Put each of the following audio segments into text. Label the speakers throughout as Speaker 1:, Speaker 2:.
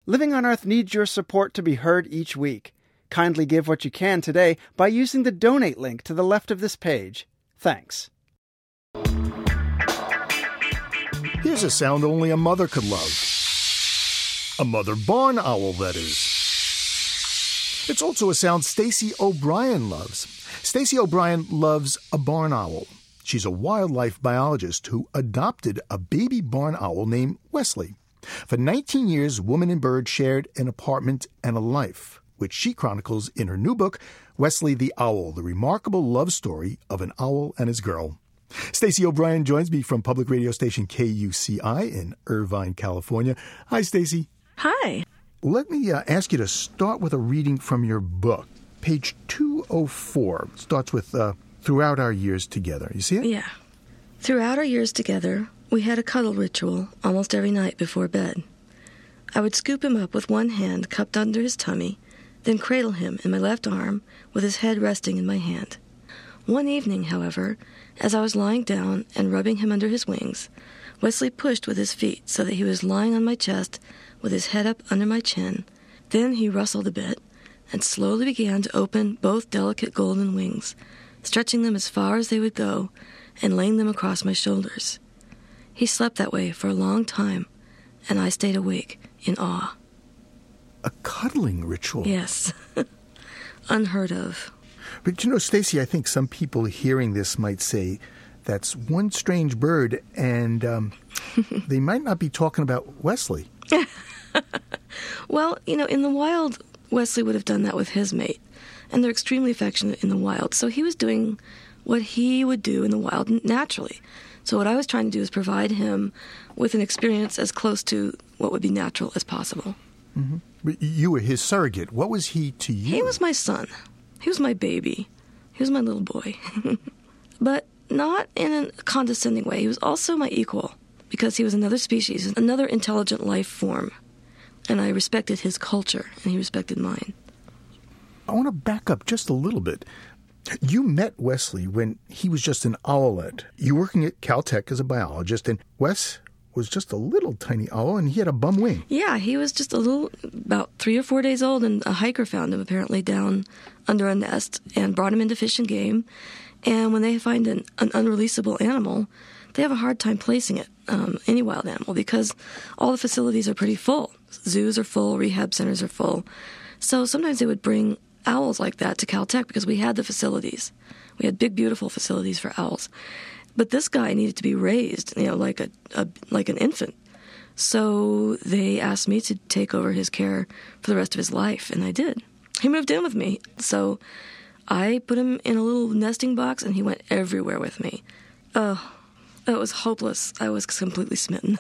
Speaker 1: Living on Earth needs your support to be heard each week. Kindly give what you can today by using the donate link to the left of this page. Thanks.
Speaker 2: Here's a sound only a mother could love. A mother barn owl, that is. It's also a sound Stacey O'Brien loves. Stacey O'Brien loves a barn owl. She's a wildlife biologist who adopted a baby barn owl named Wesley. For 19 years, woman and bird shared an apartment and a life, which she chronicles in her new book, Wesley the Owl, the remarkable love story of an owl and his girl. Stacey O'Brien joins me from public radio station KUCI in Irvine, California. Hi, Stacey.
Speaker 3: Hi.
Speaker 2: Let me ask you to start with a reading from your book. Page 204 starts with Throughout Our Years Together. You see it?
Speaker 3: Yeah. Throughout our years together, we had a cuddle ritual almost every night before bed. I would scoop him up with one hand cupped under his tummy, then cradle him in my left arm with his head resting in my hand. One evening, however, as I was lying down and rubbing him under his wings, Wesley pushed with his feet so that he was lying on my chest with his head up under my chin. Then he rustled a bit and slowly began to open both delicate golden wings, stretching them as far as they would go and laying them across my shoulders. He slept that way for a long time, and I stayed awake in awe.
Speaker 2: A cuddling ritual?
Speaker 3: Yes. Unheard of.
Speaker 2: But you know, Stacey, I think some people hearing this might say, that's one strange bird, and they might not be talking about Wesley.
Speaker 3: Well, you know, in the wild, Wesley would have done that with his mate, and they're extremely affectionate in the wild. So he was doing what he would do in the wild naturally. So what I was trying to do is provide him with an experience as close to what would be natural as possible.
Speaker 2: Mm-hmm. But you were his surrogate. What was he to you?
Speaker 3: He was my son. He was my baby. He was my little boy. But not in a condescending way. He was also my equal, because he was another species, another intelligent life form. And I respected his culture, and he respected mine.
Speaker 2: I want to back up just a little bit. You met Wesley when he was just an owlet. You were working at Caltech as a biologist, and Wes was just a little tiny owl, and he had a bum wing.
Speaker 3: Yeah, he was just a little, about 3 or 4 days old, and a hiker found him apparently down under a nest and brought him into Fish and Game. And when they find an unreleasable animal, they have a hard time placing it, any wild animal, because all the facilities are pretty full. Zoos are full, rehab centers are full. So sometimes they would bring owls like that to Caltech because we had the facilities. We had big, beautiful facilities for owls. But this guy needed to be raised, you know, like an infant. So they asked me to take over his care for the rest of his life, and I did. He moved in with me, so I put him in a little nesting box, and he went everywhere with me. Oh, it was hopeless. I was completely smitten.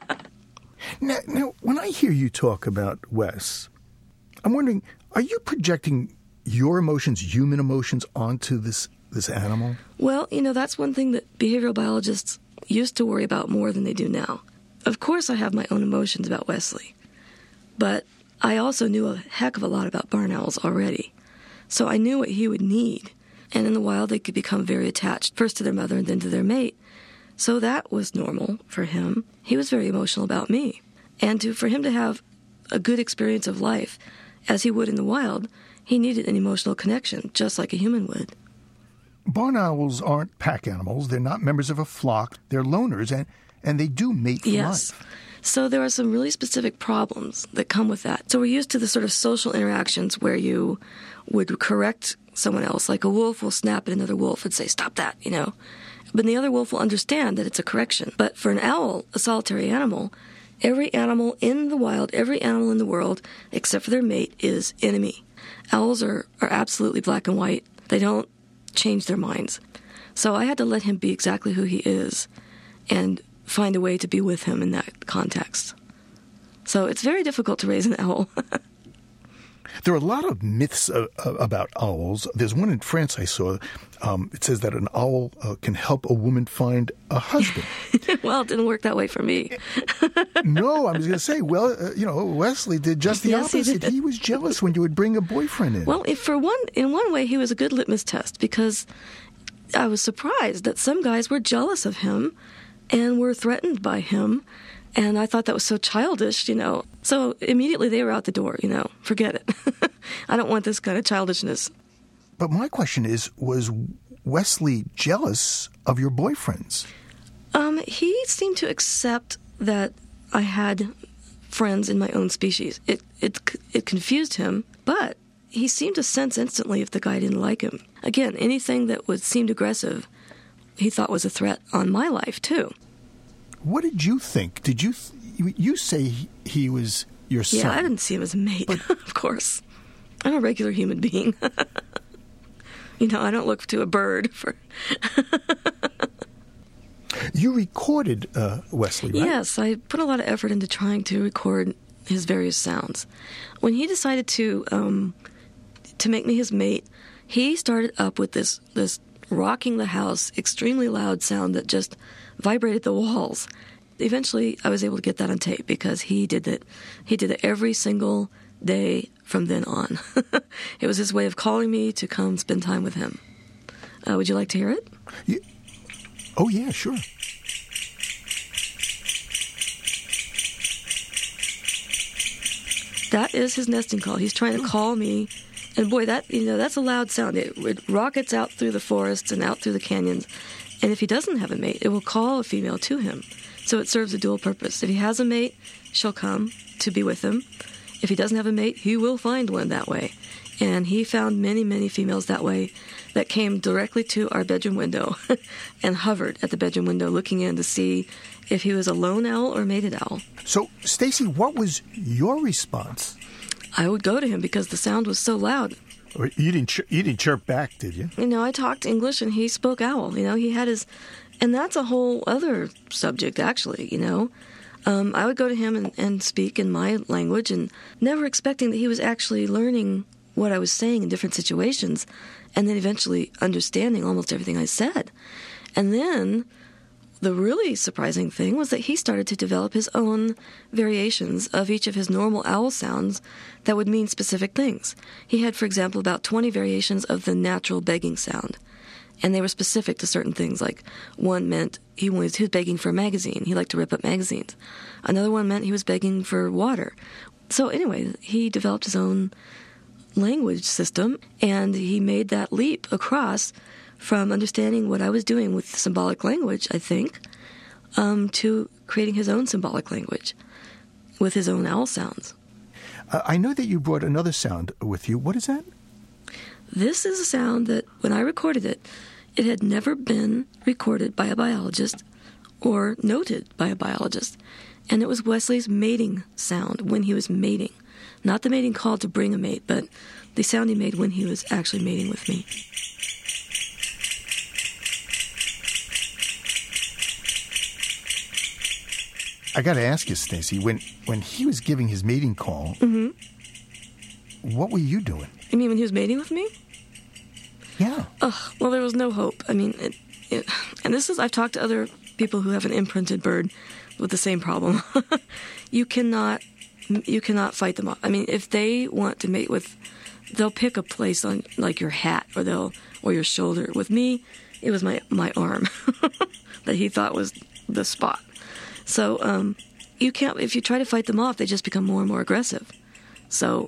Speaker 2: Now, when I hear you talk about Wes, I'm wondering, are you projecting your emotions, human emotions, onto this animal?
Speaker 3: Well, you know, that's one thing that behavioral biologists used to worry about more than they do now. Of course, I have my own emotions about Wesley, but I also knew a heck of a lot about barn owls already. So I knew what he would need. And in the wild, they could become very attached, first to their mother and then to their mate. So that was normal for him. He was very emotional about me. And for him to have a good experience of life, as he would in the wild, he needed an emotional connection, just like a human would.
Speaker 2: Barn owls aren't pack animals. They're not members of a flock. They're loners, and they do mate for life.
Speaker 3: So there are some really specific problems that come with that. So we're used to the sort of social interactions where you would correct someone else, like a wolf will snap at another wolf and say, stop that, you know. But the other wolf will understand that it's a correction. But for an owl, a solitary animal, every animal in the wild, every animal in the world, except for their mate, is enemy. Owls are absolutely black and white. They don't change their minds. So I had to let him be exactly who he is and find a way to be with him in that context. So it's very difficult to raise an owl.
Speaker 2: There are a lot of myths about owls. There's one in France I saw. It says that an owl can help a woman find a husband.
Speaker 3: Well, it didn't work that way for me.
Speaker 2: No, I was going to say, Wesley did just the opposite. He was jealous when you would bring a boyfriend in.
Speaker 3: Well, in one way, he was a good litmus test because I was surprised that some guys were jealous of him and were threatened by him. And I thought that was so childish, you know. So immediately they were out the door, forget it. I don't want this kind of childishness.
Speaker 2: But my question is, was Wesley jealous of your boyfriends?
Speaker 3: He seemed to accept that I had friends in my own species. It confused him, but he seemed to sense instantly if the guy didn't like him. Again, anything that would seem aggressive, he thought was a threat on my life, too.
Speaker 2: What did you think? Did you say he was your son?
Speaker 3: Yeah, I didn't see him as a mate, of course. I'm a regular human being. I don't look to a bird for...
Speaker 2: You recorded Wesley, right?
Speaker 3: Yes, I put a lot of effort into trying to record his various sounds. When he decided to make me his mate, he started up with this rocking the house, extremely loud sound that just vibrated the walls. Eventually, I was able to get that on tape because he did it. He did it every single day from then on. It was his way of calling me to come spend time with him. Would you like to hear it?
Speaker 2: Yeah. Oh, yeah, sure.
Speaker 3: That is his nesting call. He's trying to call me. And boy, that's a loud sound. It rockets out through the forests and out through the canyons. And if he doesn't have a mate, it will call a female to him. So it serves a dual purpose. If he has a mate, she'll come to be with him. If he doesn't have a mate, he will find one that way. And he found many, many females that way that came directly to our bedroom window and hovered at the bedroom window looking in to see if he was a lone owl or mated owl.
Speaker 2: So, Stacy, what was your response?
Speaker 3: I would go to him because the sound was so loud.
Speaker 2: You didn't chirp back, did you?
Speaker 3: I talked English and he spoke owl. He had his... And that's a whole other subject, actually, I would go to him and speak in my language and never expecting that he was actually learning what I was saying in different situations and then eventually understanding almost everything I said. And then the really surprising thing was that he started to develop his own variations of each of his normal owl sounds that would mean specific things. He had, for example, about 20 variations of the natural begging sound. And they were specific to certain things, like one meant he was begging for a magazine. He liked to rip up magazines. Another one meant he was begging for water. So anyway, he developed his own language system, and he made that leap across from understanding what I was doing with symbolic language, I think, to creating his own symbolic language with his own owl sounds.
Speaker 2: I know that you brought another sound with you. What is that?
Speaker 3: This is a sound that, when I recorded it, it had never been recorded by a biologist or noted by a biologist. And it was Wesley's mating sound when he was mating. Not the mating call to bring a mate, but the sound he made when he was actually mating with me.
Speaker 2: I got to ask you, Stacy, when he was giving his mating call, what were you doing?
Speaker 3: You mean when he was mating with me?
Speaker 2: Yeah.
Speaker 3: Well, there was no hope. I mean, and I've talked to other people who have an imprinted bird with the same problem. You cannot fight them off. I mean, if they want to mate with, they'll pick a place on like your hat or your shoulder. With me, it was my arm that he thought was the spot. So you can't. If you try to fight them off, they just become more and more aggressive. So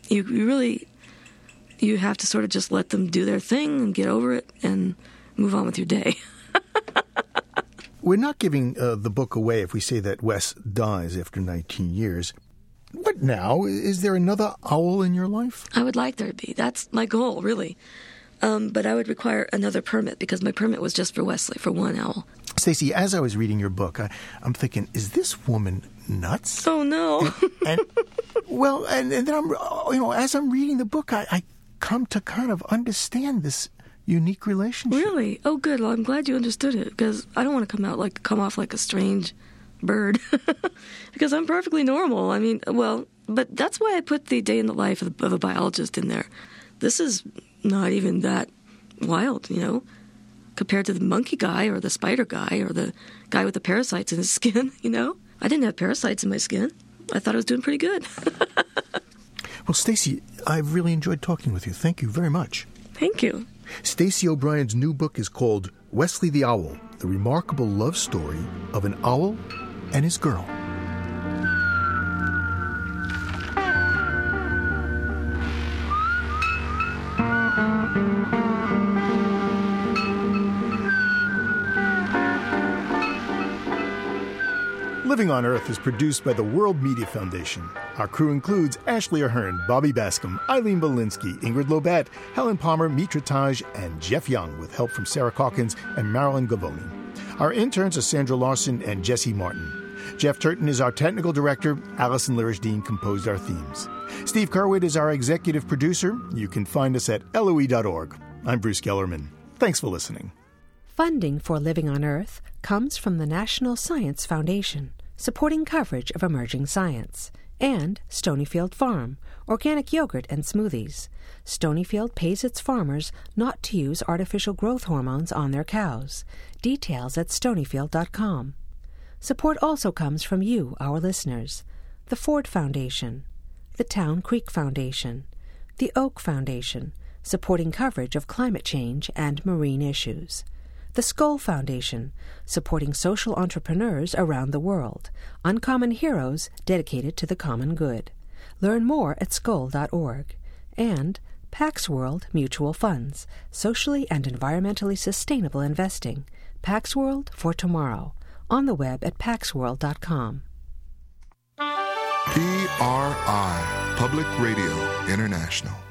Speaker 3: you have to sort of just let them do their thing and get over it and move on with your day.
Speaker 2: We're not giving the book away if we say that Wes dies after 19 years. What now? Is there another owl in your life?
Speaker 3: I would like there to be. That's my goal, really. But I would require another permit because my permit was just for Wesley, for one owl.
Speaker 2: Stacy, as I was reading your book, I'm thinking, is this woman nuts?
Speaker 3: Oh, no.
Speaker 2: and then I'm, as I'm reading the book, I come to kind of understand this unique relationship.
Speaker 3: Really? Oh, good. Well, I'm glad you understood it because I don't want to come off like a strange bird because I'm perfectly normal. I mean, but that's why I put the day in the life of a biologist in there. This is not even that wild, compared to the monkey guy or the spider guy or the guy with the parasites in his skin, I didn't have parasites in my skin. I thought I was doing pretty good.
Speaker 2: Well, Stacy, I've really enjoyed talking with you. Thank you very much.
Speaker 3: Thank you.
Speaker 2: Stacy O'Brien's new book is called Wesley the Owl, the remarkable love story of an owl and his girl. Living on Earth is produced by the World Media Foundation. Our crew includes Ashley Ahern, Bobby Bascom, Eileen Belinsky, Ingrid Lobat, Helen Palmer, Mitra Taj, and Jeff Young, with help from Sarah Calkins and Marilyn Gavoni. Our interns are Sandra Larson and Jesse Martin. Jeff Turton is our technical director. Allison Lirish-Dean composed our themes. Steve Kerwood is our executive producer. You can find us at LOE.org. I'm Bruce Gellerman. Thanks for listening.
Speaker 4: Funding for Living on Earth comes from the National Science Foundation, supporting coverage of emerging science, and Stonyfield Farm, organic yogurt and smoothies. Stonyfield pays its farmers not to use artificial growth hormones on their cows. Details at stonyfield.com. Support also comes from you, our listeners, the Ford Foundation, the Town Creek Foundation, the Oak Foundation, supporting coverage of climate change and marine issues, the Skoll Foundation, supporting social entrepreneurs around the world, uncommon heroes dedicated to the common good. Learn more at skoll.org. And Pax World Mutual Funds, socially and environmentally sustainable investing. Pax World for tomorrow. On the web at paxworld.com.
Speaker 5: PRI, Public Radio International.